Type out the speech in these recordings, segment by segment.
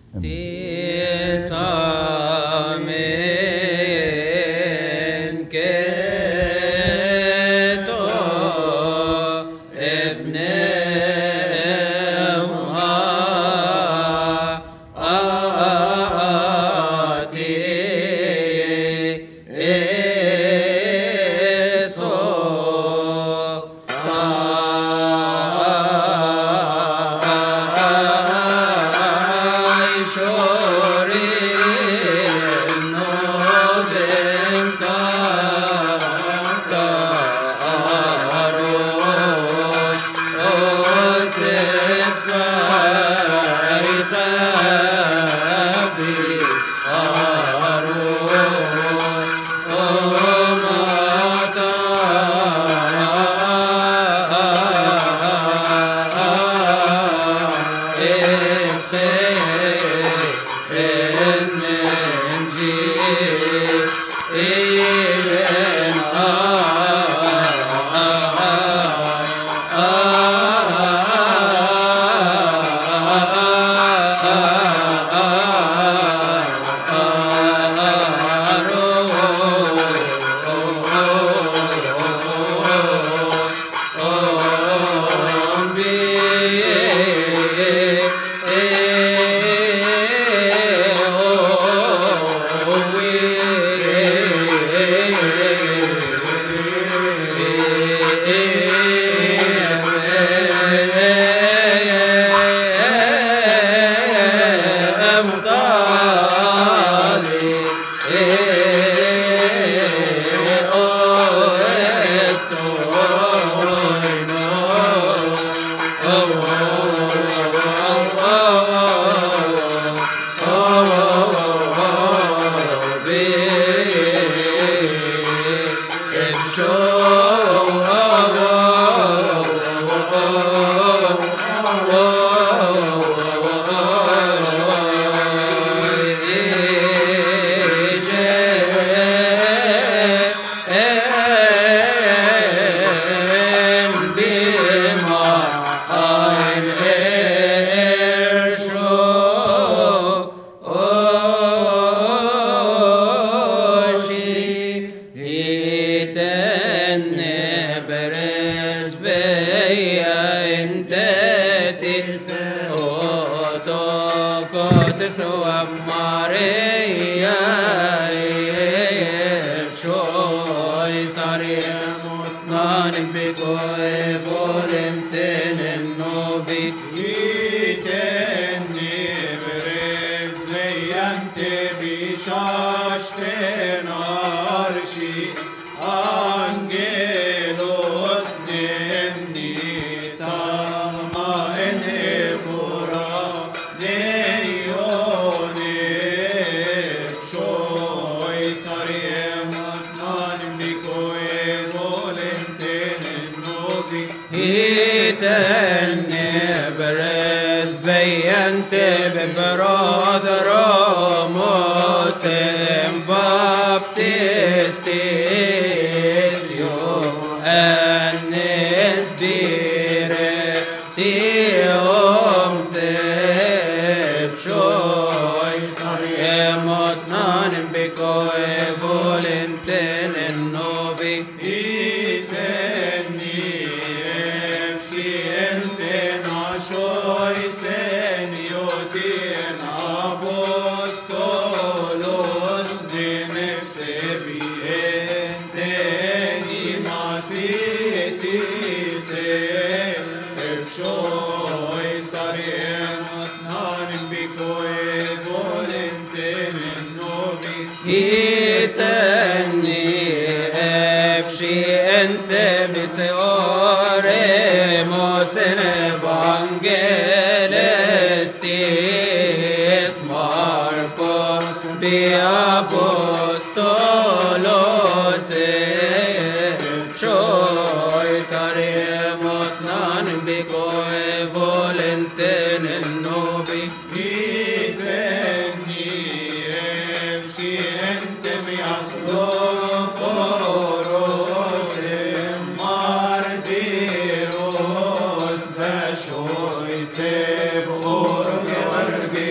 Save, Lord, of your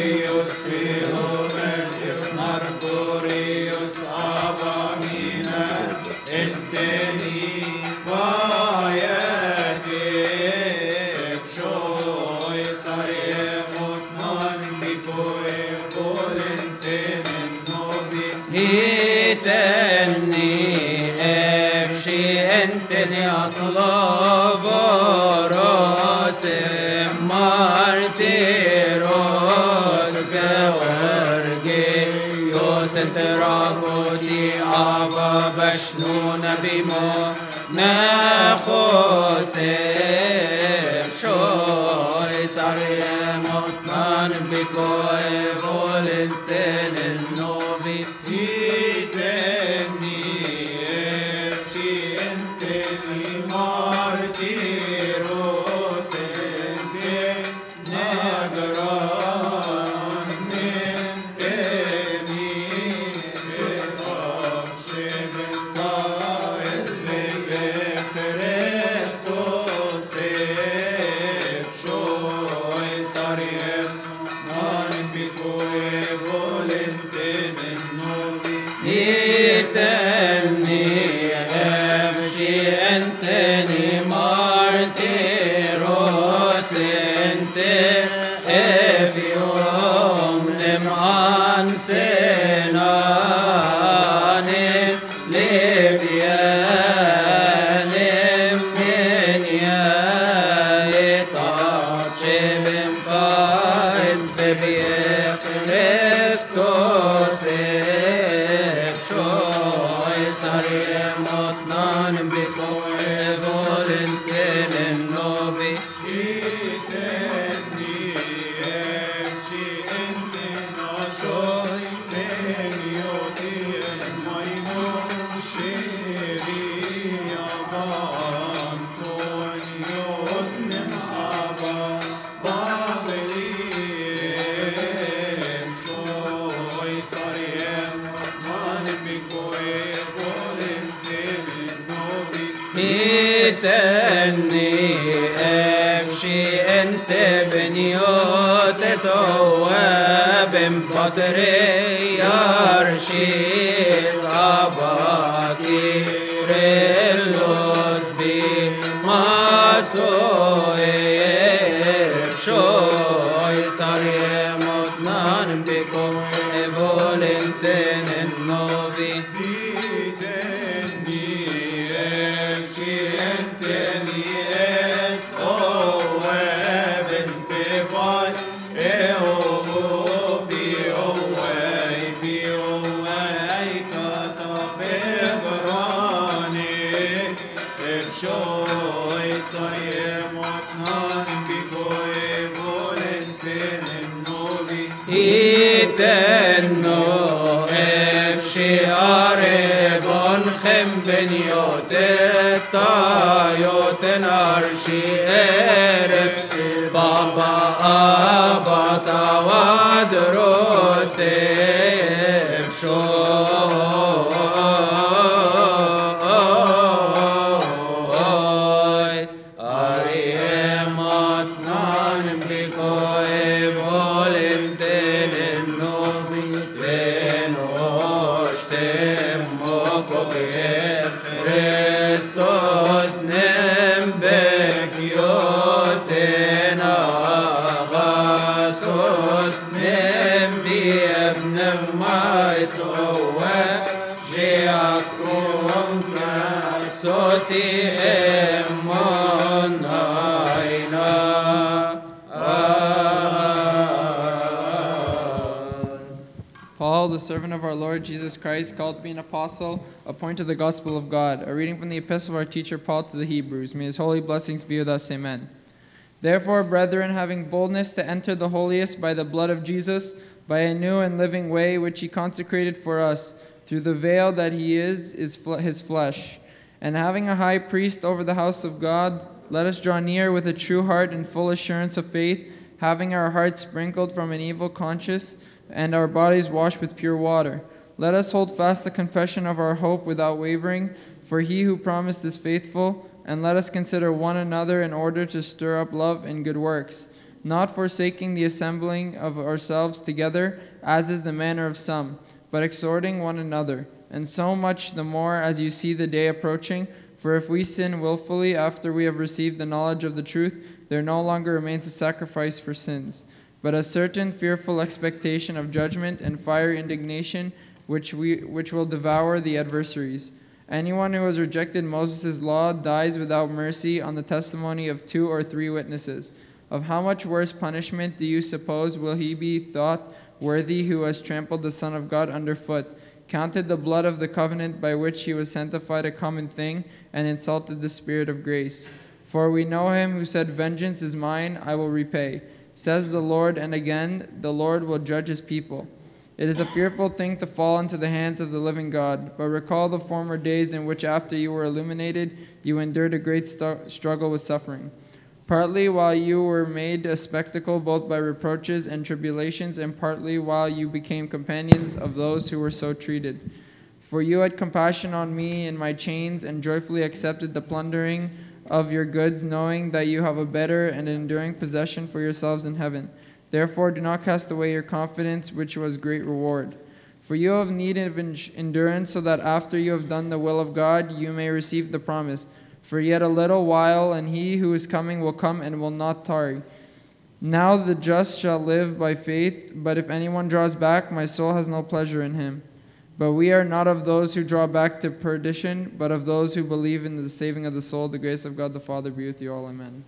Paul, the servant of our Lord Jesus Christ, called to be an apostle, appointed to the gospel of God. A reading from the epistle of our teacher Paul to the Hebrews. May his holy blessings be with us. Amen. Therefore, brethren, having boldness to enter the holiest by the blood of Jesus, by a new and living way which he consecrated for us, through the veil that he is his flesh. And having a high priest over the house of God, let us draw near with a true heart and full assurance of faith, having our hearts sprinkled from an evil conscience, and our bodies washed with pure water. Let us hold fast the confession of our hope without wavering, for he who promised is faithful, and let us consider one another in order to stir up love and good works, not forsaking the assembling of ourselves together, as is the manner of some, but exhorting one another, and so much the more as you see the day approaching. For if we sin willfully after we have received the knowledge of the truth, there no longer remains a sacrifice for sins, but a certain fearful expectation of judgment and fiery indignation, which will devour the adversaries. Anyone who has rejected Moses' law dies without mercy on the testimony of 2 or 3 witnesses. Of how much worse punishment do you suppose will he be thought worthy who has trampled the Son of God underfoot, counted the blood of the covenant by which he was sanctified a common thing, and insulted the Spirit of grace? For we know him who said, "Vengeance is mine, I will repay," says the Lord, and again, the Lord will judge his people. It is a fearful thing to fall into the hands of the living God, but recall the former days in which after you were illuminated, you endured a great struggle with suffering. Partly while you were made a spectacle both by reproaches and tribulations, and partly while you became companions of those who were so treated. For you had compassion on me in my chains, and joyfully accepted the plundering of your goods, knowing that you have a better and enduring possession for yourselves in heaven. Therefore do not cast away your confidence, which was great reward. For you have need of endurance, so that after you have done the will of God, you may receive the promise. For yet a little while, and he who is coming will come and will not tarry. Now the just shall live by faith, but if anyone draws back, my soul has no pleasure in him. But we are not of those who draw back to perdition, but of those who believe in the saving of the soul. The grace of God the Father be with you all. Amen.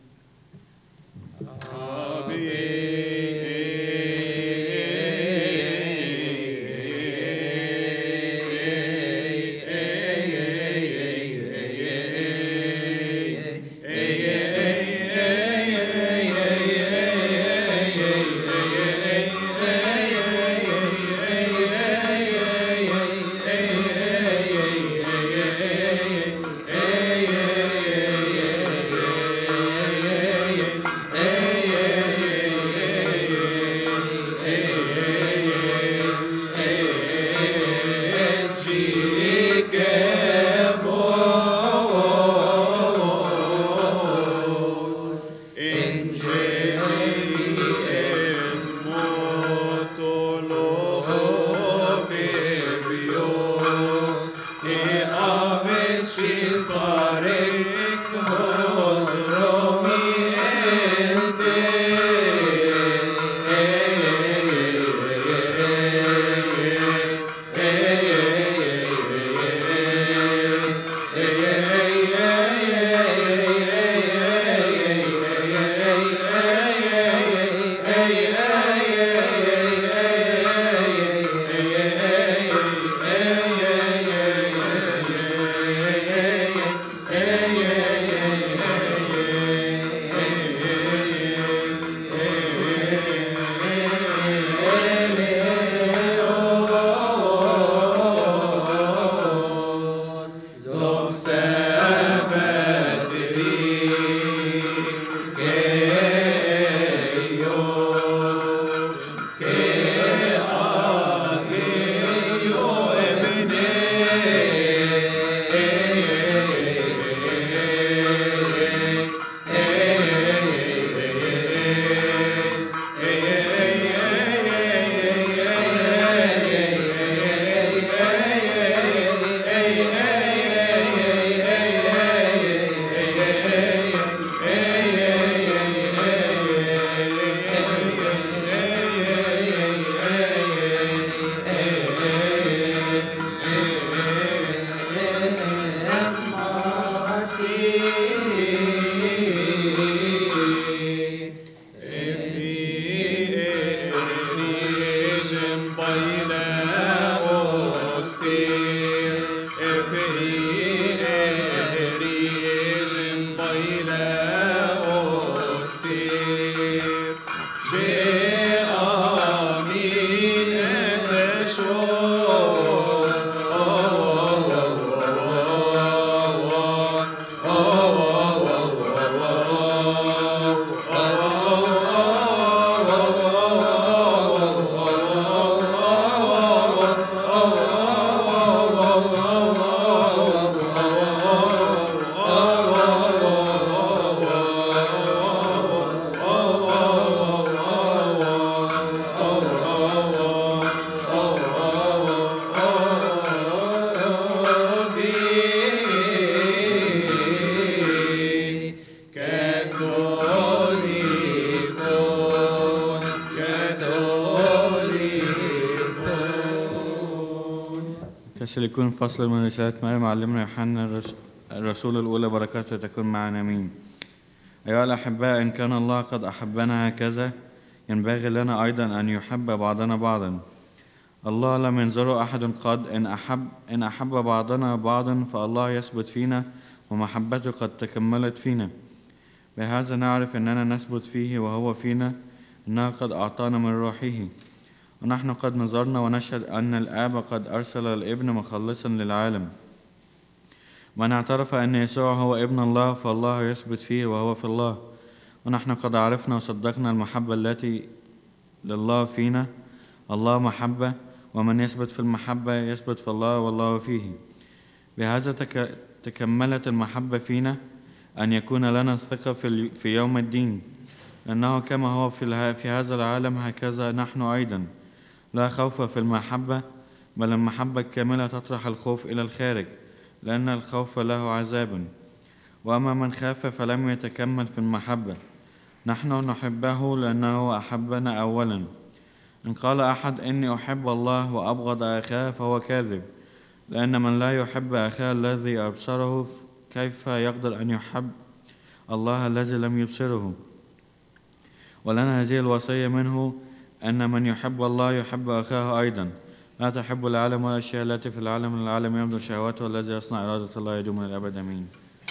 بس ليكون فصل من رسالة مريم معلمنا يوحنا الرسول الأولى، بركاته تكون معنا آمين. أيها الأحباء، إن كان الله قد أحبنا هكذا ينبغي لنا أيضا أن يحب بعضنا بعضا. الله لم ينظر أحد قد إن أحب بعضنا بعضا فالله يثبت فينا ومحبته قد تكملت فينا. بهذا نعرف أننا نثبت فيه وهو فينا، إنه قد أعطانا من روحه. ونحن قد نظرنا ونشهد أن الآب قد أرسل الابن مخلصا للعالم. من اعترف أن يسوع هو ابن الله فالله يثبت فيه وهو في الله. ونحن قد عرفنا وصدقنا المحبة التي لله فينا. الله محبة، ومن يثبت في المحبة يثبت في الله والله فيه. بهذا تكملت المحبة فينا، أن يكون لنا الثقة في يوم الدين، لأنه كما هو في هذا العالم هكذا نحن أيضا. لا خوف في المحبة، بل المحبة الكاملة تطرح الخوف إلى الخارج، لأن الخوف له عذاب. وأما من خاف فلم يتكمل في المحبة. نحن نحبه لأنه أحبنا أولا. إن قال أحد إني أحب الله وأبغض أخاه فهو كاذب، لأن من لا يحب أخاه الذي أبصره كيف يقدر أن يحب الله الذي لم يبصره؟ ولنا هذه الوصية منه، أن من يحب الله يحب أخاه أيضا. لا تحب العالم ولا الأشياء التي في العالم، العالم يمضي شهواته، والذي يصنع إرادة الله يدوم إلى الأبد آمين.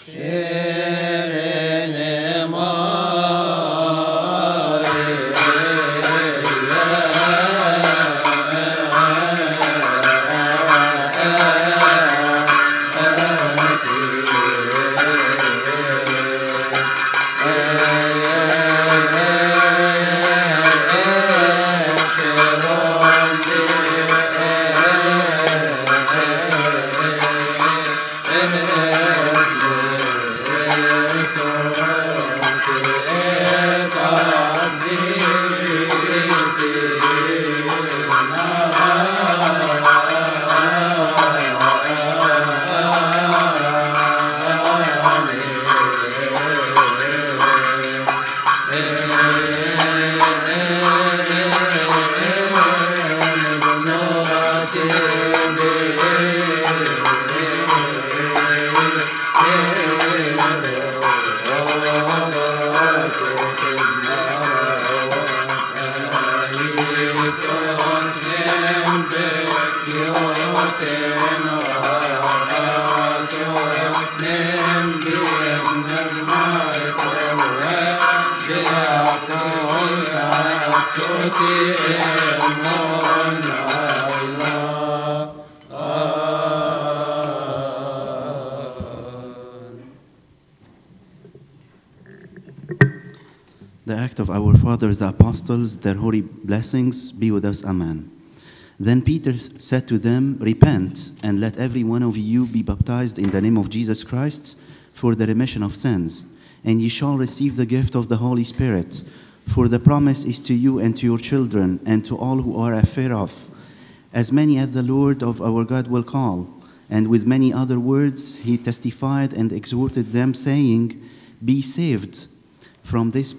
The act of our fathers, the apostles, their holy blessings be with us. Amen. Then Peter said to them, repent, and let every one of you be baptized in the name of Jesus Christ for the remission of sins, and ye shall receive the gift of the Holy Spirit. For the promise is to you and to your children, and to all who are afar off, as many as the Lord of our God will call. And with many other words he testified and exhorted them, saying, be saved from this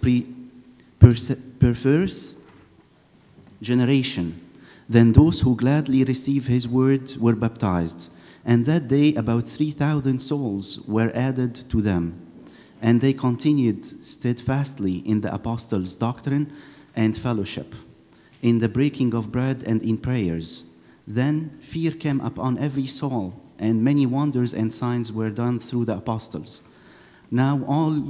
perverse generation. Then those who gladly received his word were baptized, and that day about 3,000 souls were added to them. And they continued steadfastly in the apostles' doctrine and fellowship, in the breaking of bread and in prayers. Then fear came upon every soul, and many wonders and signs were done through the apostles. Now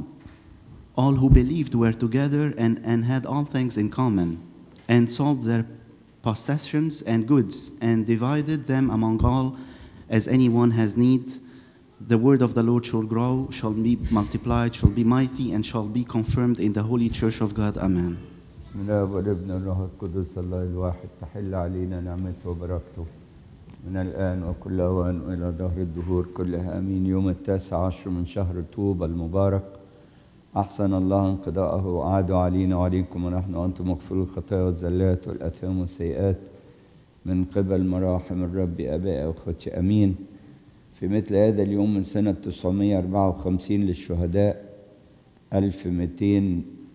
all who believed were together and had all things in common, and sold their possessions and goods, and divided them among all as anyone has need. The word of the Lord shall grow, shall be multiplied, shall be mighty, and shall be confirmed in the holy church of God. Amen. من الآب والابن والروح القدس الله الواحد، تحل علينا نعمته وبركته من الآن وكل أوان وإلى دهر الدهور كلها آمين. يوم 19 من شهر طوبى المبارك، أحسن الله انقضاءه وأعاد علينا وعليكم ونحن وأنتم مغفور الخطايا والزلات والأثام والسيئات من قبل مراحم الرب آبائي وأخوتي آمين. في مثل هذا اليوم من سنة 954 للشهداء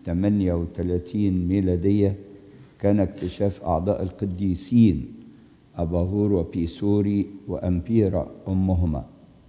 1238 ميلادية كان اكتشاف أعضاء القديسين أباهور وبيسوري وأمبيرا أمهما.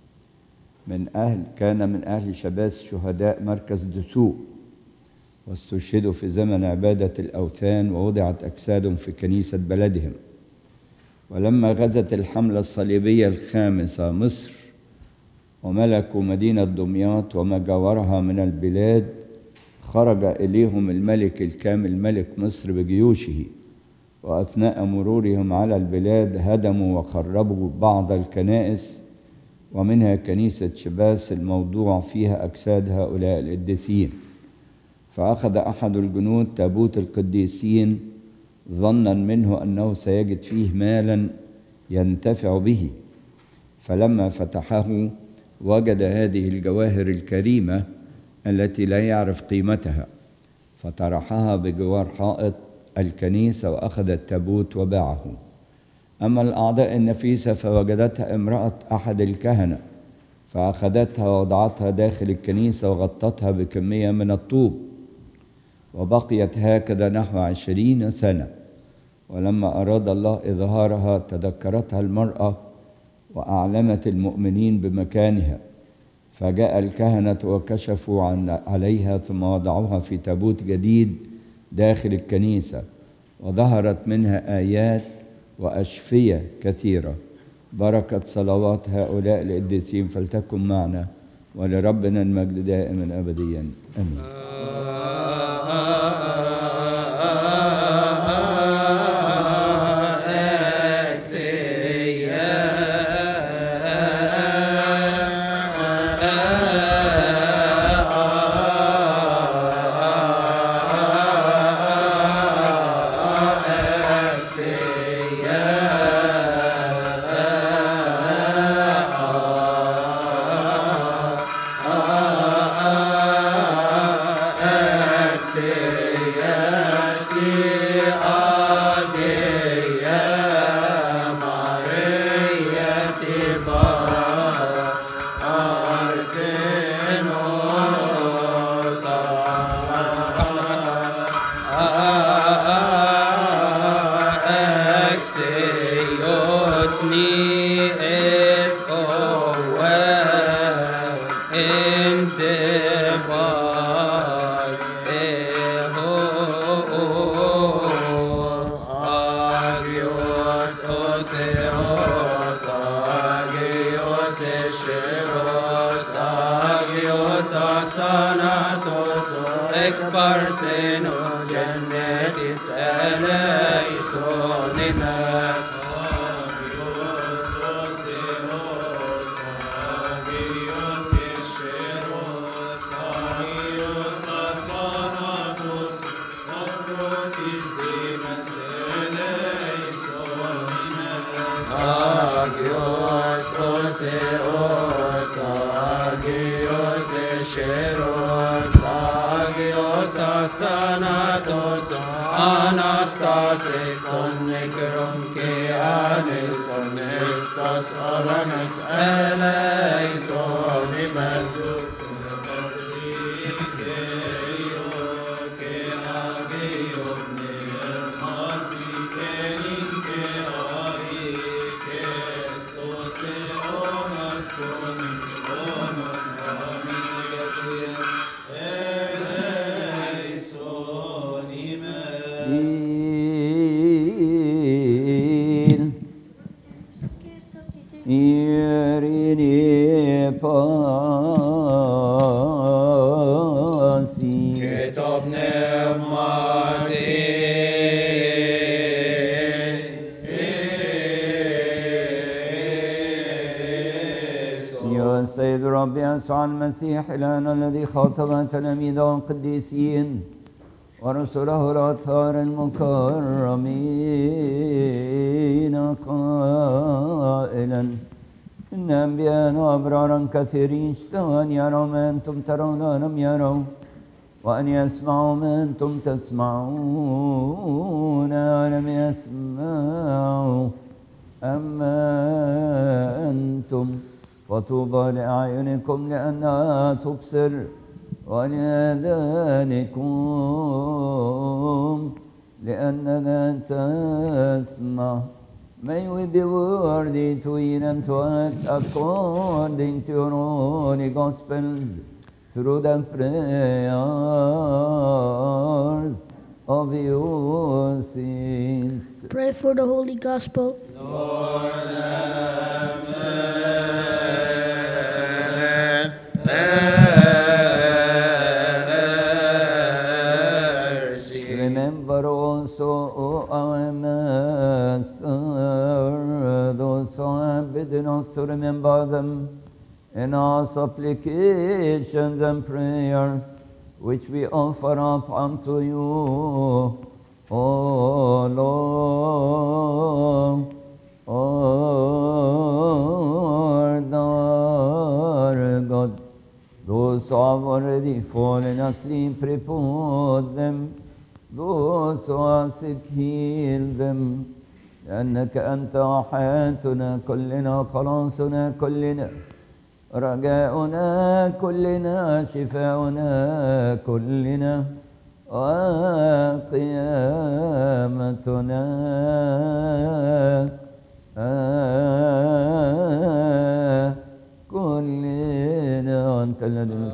كان من أهل شباس شهداء مركز دسوق، واستشهدوا في زمن عبادة الأوثان، ووضعت أجسادهم في كنيسة بلدهم. ولما غزت الحملة الصليبية الخامسة مصر وملكوا مدينة دمياط وما جاورها من البلاد، خرج إليهم الملك الكامل ملك مصر بجيوشه، وأثناء مرورهم على البلاد هدموا وخربوا بعض الكنائس، ومنها كنيسة شباس الموضوع فيها أجساد هؤلاء القديسين. فأخذ أحد الجنود تابوت القديسين ظنا منه أنه سيجد فيه مالا ينتفع به، فلما فتحه وجد هذه الجواهر الكريمة التي لا يعرف قيمتها، فطرحها بجوار حائط الكنيسة وأخذ التابوت وباعه. أما الأعضاء النفيسة فوجدتها امرأة أحد الكهنة، فأخذتها ووضعتها داخل الكنيسة وغطتها بكمية من الطوب، وبقيت هكذا نحو 20 سنة. ولما أراد الله إظهارها تذكرتها المرأة وأعلمت المؤمنين بمكانها، فجاء الكهنة وكشفوا عليها، ثم وضعوها في تابوت جديد داخل الكنيسة، وظهرت منها آيات وأشفية كثيرة. بركة صلوات هؤلاء القديسين فلتكن معنا، ولربنا المجد دائما أبديا آمين. السيد ربي يسوع المسيح إلهنا الذي خاطب تلاميذه القديسين ورسله الأطهار المكرمين قائلا: إن أنبياء وأبرارا كثيرين اشتهوا أن يروا ما أنتم ترون ولم يروا، وأن يسمعوا ما أنتم تسمعون ولم يسمعوا. أما أنتم فطوبى لأعينكم لأنها تبصر، ولآذانكم لأنها تسمع. May we be worthy to eat and to act according to your holy gospel through the prayers of your saints. Pray for the Holy Gospel. Remember also, O our Master, those who have bidden us to remember them in our supplications and prayers, which we offer up unto you, O Lord, our God. Those who have already fallen asleep, repose them. Those who are sick, heal them. لأنك أنت حياتنا كلنا، خلاصنا كلنا، رجاؤنا كلنا، شفاؤنا كلنا، وقيامتنا كلنا. أنت الذي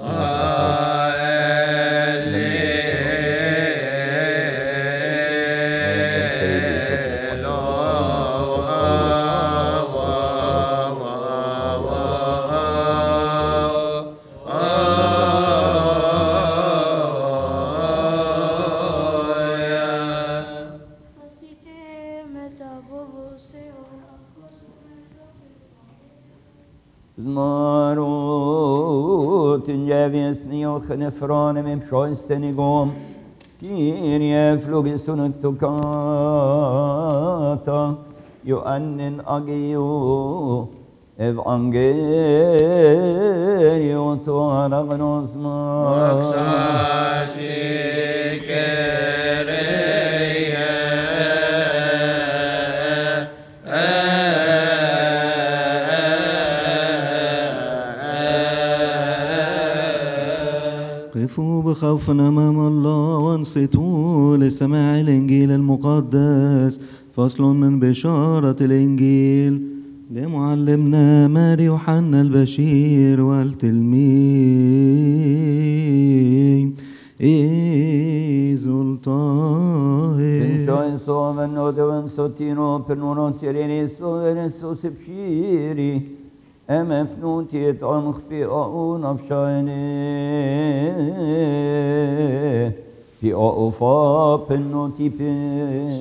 Nefrane med psjoisten i gåm, Kyrie flogiston tokata, Joannen agio, evangelio toaragnos قفوا بخوف أمام الله وانصتوا لسماع الإنجيل المقدس. فصل من بشارة الإنجيل لمعلمنا ماري يوحنا البشير والتلميذ الطاهر. Penso sono dove sottino per non tirare so sepshiri. MF يطعم خفيئة نفشاني في أوفا بنوتي بين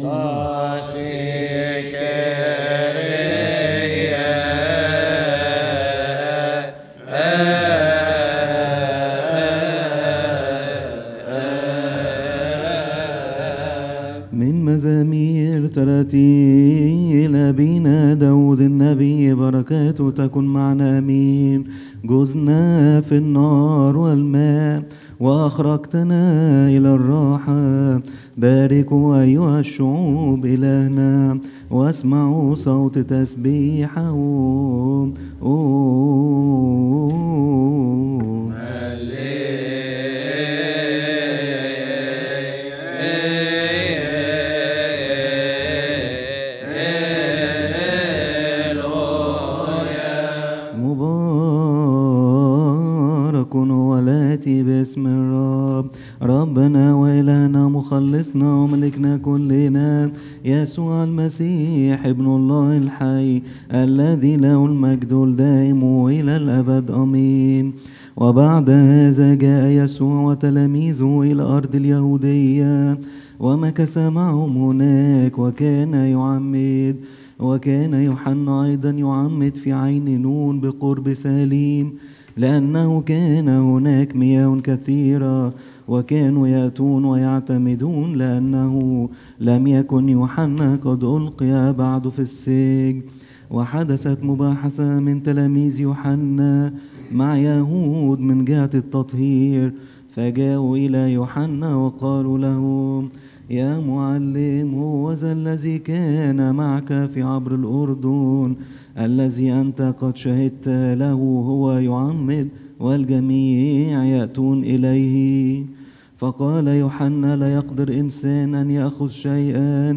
من مزامير تراتيل أبينا داود النبي بركاته تكن معنا أمين. جزنا في النار والماء وأخرجتنا إلى الراحة. باركوا أيها الشعوب إلهنا واسمعوا صوت تسبيحه. باسم الرب ربنا وإلهنا مخلصنا وملكنا كلنا يسوع المسيح ابن الله الحي الذي له المجد الدائم إلى الأبد آمين. وبعد هذا جاء يسوع وتلاميذه إلى أرض اليهودية ومكث معهم هناك وكان يعمد. وكان يوحنا أيضا يعمد في عين نون بقرب ساليم لأنه كان هناك مياه كثيرة وكانوا يأتون ويعتمدون لأنه لم يكن يوحنا قد ألقي بعد في السجن. وحدثت مباحثة من تلاميذ يوحنا مع يهود من جهة التطهير فجاءوا إلى يوحنا وقالوا له يا معلم هو ذا الذي كان معك في عبر الأردن الذي أنت قد شهدت له هو يعمد والجميع يأتون إليه. فقال يوحنا لا يقدر إنسان أن يأخذ شيئا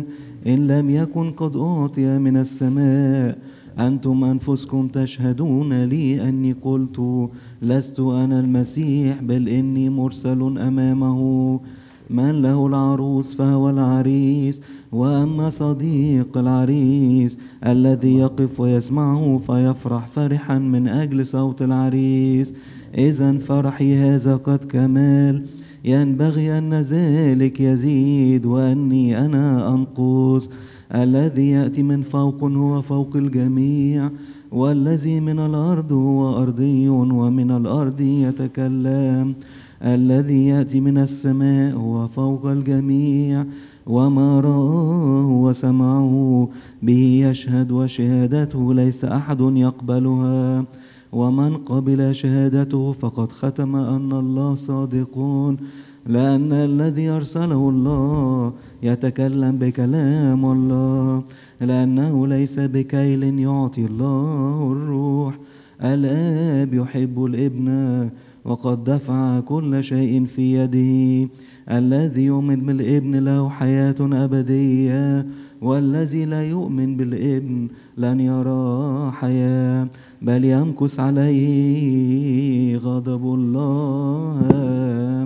إن لم يكن قد أعطي من السماء. أنتم أنفسكم تشهدون لي أني قلت لست أنا المسيح بل إني مرسل أمامه. من له العروس فهو العريس، وأما صديق العريس الذي يقف ويسمعه فيفرح فرحا من أجل صوت العريس. إذا فرحي هذا قد كمال، ينبغي أن ذلك يزيد وأني أنا أنقص. الذي يأتي من فوق هو فوق الجميع، والذي من الأرض هو أرضي ومن الأرض يتكلم. الذي يأتي من السماء هو فوق الجميع، وما رآه وسمعه به يشهد، وشهادته ليس أحد يقبلها. ومن قبل شهادته فقد ختم أن الله صادق، لأن الذي أرسله الله يتكلم بكلام الله، لأنه ليس بكيل يعطي الله الروح. الآب يحب الابن وقد دفع كل شيء في يده. الذي يؤمن بالابن له حياة أبدية، والذي لا يؤمن بالابن لن يرى حياة بل يمكث عليه غضب الله.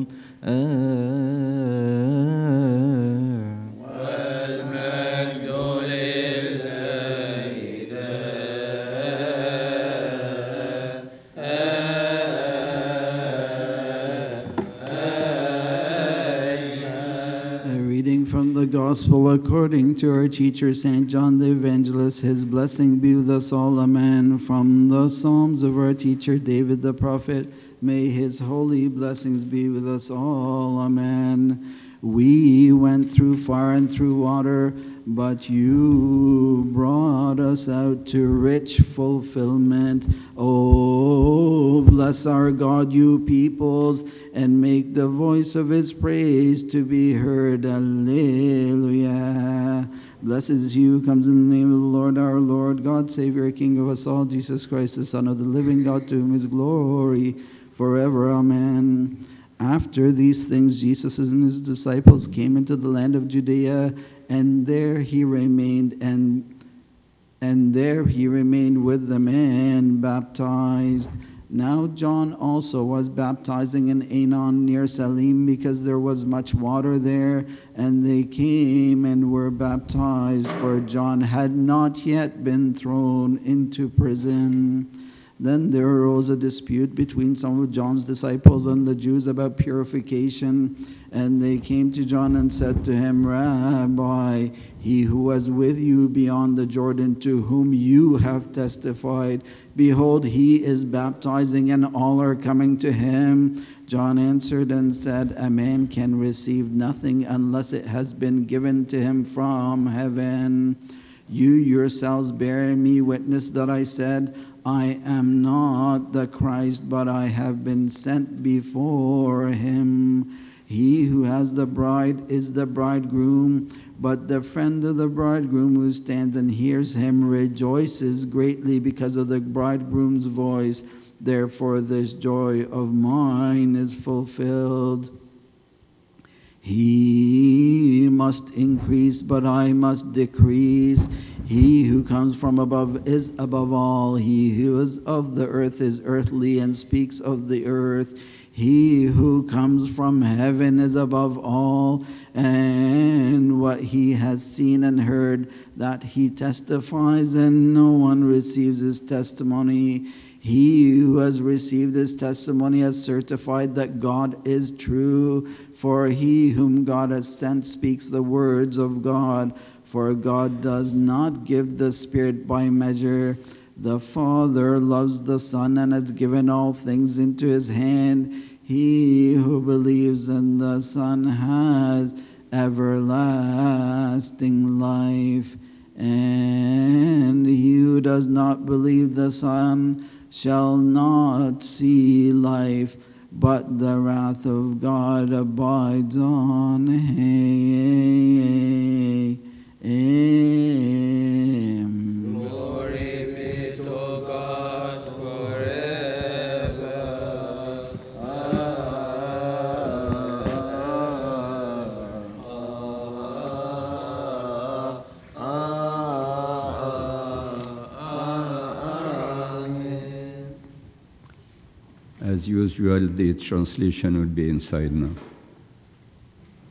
والمجد لله A reading from the Gospel according to our teacher St. John the Evangelist. His blessing be with us all. Amen. From the Psalms of our teacher David the prophet, may his holy blessings be with us all. Amen. We went through fire and through water, but you brought us out to rich fulfillment. Oh, bless our God, you peoples, and make the voice of his praise to be heard. Alleluia. Blessed is he who comes in the name of the Lord, our Lord, God, Savior, King of us all, Jesus Christ, the Son of the living God, to whom is glory forever. Amen. After these things, Jesus and his disciples came into the land of Judea, and there he remained, and there he remained with them and baptized. Now John also was baptizing in Aenon near Salim, because there was much water there, and they came and were baptized, for John had not yet been thrown into prison. Then there arose a dispute between some of John's disciples and the Jews about purification. And they came to John and said to him, Rabbi, he who was with you beyond the Jordan, to whom you have testified, behold, he is baptizing, and all are coming to him. John answered and said, a man can receive nothing unless it has been given to him from heaven. You yourselves bear me witness that I said, I am not the Christ, but I have been sent before him. He who has the bride is the bridegroom, but the friend of the bridegroom who stands and hears him rejoices greatly because of the bridegroom's voice. Therefore this joy of mine is fulfilled. He must increase, but I must decrease. He who comes from above is above all. He who is of the earth is earthly and speaks of the earth. He who comes from heaven is above all, and what he has seen and heard, that he testifies, and no one receives his testimony. He who has received his testimony has certified that God is true, for he whom God has sent speaks the words of God, for God does not give the Spirit by measure. The Father loves the Son and has given all things into his hand. He who believes in the Son has everlasting life, and he who does not believe the Son shall not see life, but the wrath of God abides on him. Glory be to God forever. As usual, the translation will be inside now.